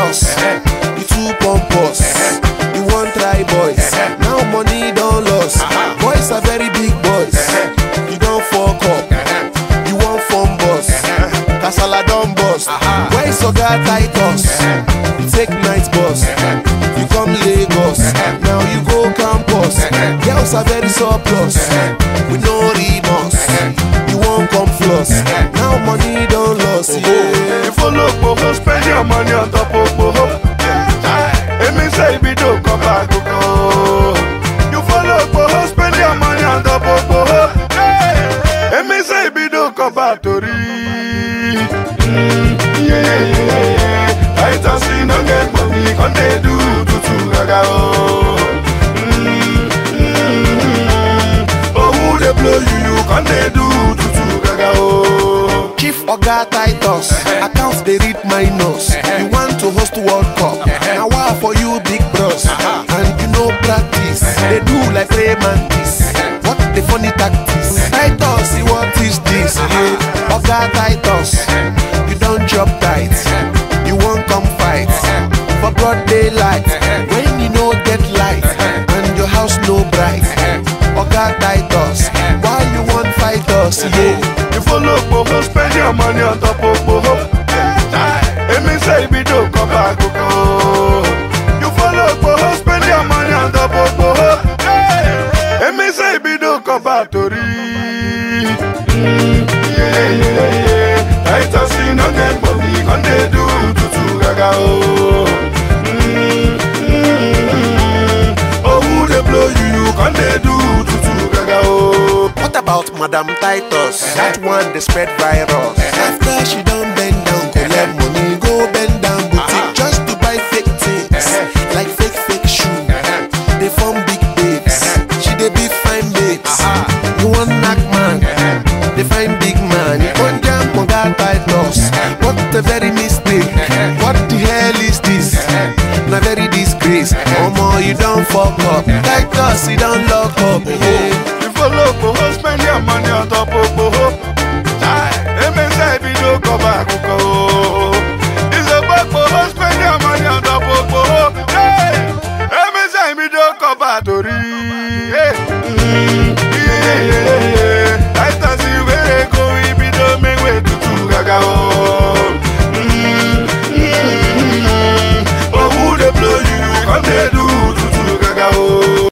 Titus. You too pompous. You want try boys. Now money don't loss. Boys are very big boys. You don't fuck up. You want phone boss. Kasala don't bust. Why so got Titus? You take night bus. You come Lagos. Now you go campus. Girls are very surplus. With no remorse. You won't come floss. Now money don't loss. You follow Boho, spend your money on top of Boho. It means say we don't come back to go. You follow Boho, spend your money on top of Boho. It means say we don't come back to read. I just see no get money, can they do to gaga? Oh, who they blow you, can they do to gaga? Chief Oga Titus, accounts they read minus. You want to host World Cup, now why for you big bros? And you know practice, they do like Raymantis. What the funny tactics? Titus, see what is this? Oga Titus, you don't chop tight. You won't come fight for broad daylight when you no get light and your house no bright. Oga Titus, why you want fight us? You follow Boho, spend your money on top of Boho. It means say we don't come back to go. You follow Boho, spend your money on top of Boho. It means say we don't come back to read. I just see no get money, can they do to gaga? Oh, who they blow you, can they do to gaga? What about Madam Titus? That one they spread virus. After she done bend down, collect money, go bend down boutique just to buy fake things like fake shoe. They form big babes. She they be fine babes. You want knock man? They find big man. You want jam Oga Titus? What a very mistake. What the hell is this? Na very disgrace. Omo, you don't fuck up. Titus, you don't lock up. You follow Boho, spend your money on top of Boho. It means say we don't come back.